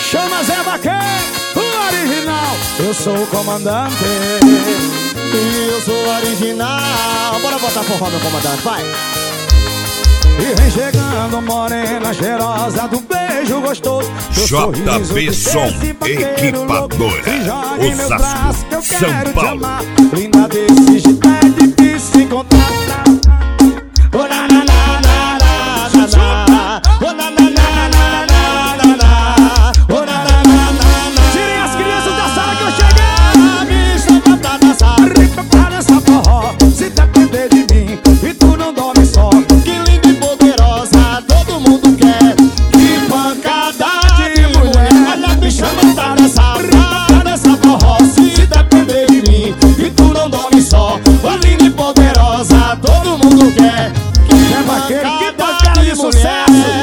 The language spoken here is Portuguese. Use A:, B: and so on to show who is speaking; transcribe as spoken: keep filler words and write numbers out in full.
A: Chama Zé Vaqueiro, o original.
B: Eu sou o comandante e eu sou o original. Bora botar forró, meu comandante, vai.
A: E vem chegando morena cheirosa do beijo gostoso.
C: J B Som, equipadora, Osasco, São Paulo.
A: Linda desse jeito é difícil se encontrar.
B: Oh, na, na, na, na, na, na, na. Oh, na, na, na, na, na, na, na. Oh, na, na, na, na, na.
A: Tirem as crianças da sala que eu cheguei.
B: Me chama pra dançar,
A: Rica pra dançar forró. Se depender de mim e tu não dorme só.
B: que linda e poderosa, todo mundo quer. Que pancada de mulher. Olha, me chama pra dançar, pra dançar forró. Se depender de mim e tu não dorme só. Oh, linda e poderosa, todo mundo quer.
A: Zé Vaqueiro, que pancada de sucesso.